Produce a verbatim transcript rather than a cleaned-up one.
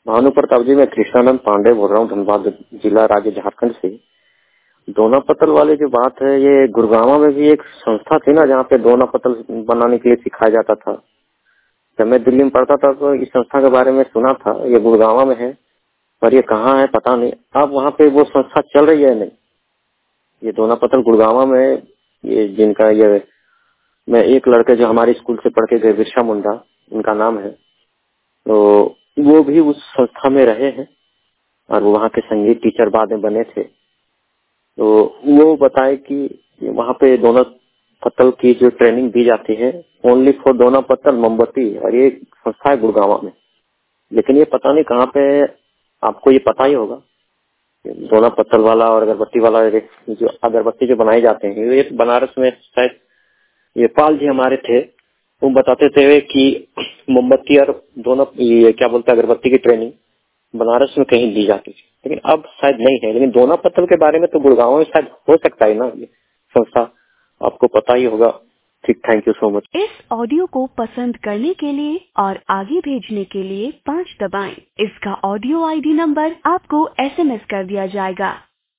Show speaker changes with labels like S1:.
S1: भानु प्रताप जी, मैं कृष्णानंद पांडे बोल रहा हूँ, धनबाद जिला, राज्य झारखंड से। दोना पत्तल वाली जो बात है, ये गुड़गांव में भी एक संस्था थी ना, जहाँ पे दोना पत्तल बनाने के लिए सिखाया जाता था। जब मैं दिल्ली में पढ़ता था तो इस संस्था के बारे में सुना था। ये गुड़गांव में है, पर ये कहाँ है पता नहीं। अब वहाँ पे वो संस्था चल रही है नहीं। ये दोना पत्तल गुड़गांव में, ये जिनका ये मैं एक लड़के जो हमारे स्कूल से पढ़ के गए, बिरसा मुंडा उनका नाम है, तो वो भी उस संस्था में रहे हैं और वो वहाँ के संगीत टीचर बाद में बने थे। तो वो बताए कि वहाँ पे दोना पत्तल की जो ट्रेनिंग दी जाती है, ओनली फॉर दोना पत्तल मोमबत्ती, और ये संस्था है गुड़गांव में। लेकिन ये पता नहीं कहाँ पे, आपको ये पता ही होगा। दोना पत्तल वाला और अगरबत्ती वाला, जो अगरबत्ती जो बनाए जाते हैं, ये बनारस में शायद ये पाल जी हमारे थे, वो बताते थे कि मोमबत्ती और दोनों ये क्या बोलते हैं अगरबत्ती की ट्रेनिंग बनारस में कहीं दी जाती थी, लेकिन अब शायद नहीं है। लेकिन दोना पत्तल के बारे में तो गुड़गांव में शायद हो सकता है ना, ये संस्था आपको पता ही होगा। ठीक, थैंक यू सो मच।
S2: इस ऑडियो को पसंद करने के लिए और आगे भेजने के लिए पाँच दबाएं। इसका ऑडियो आईडी नंबर आपको एसएमएस कर दिया जाएगा।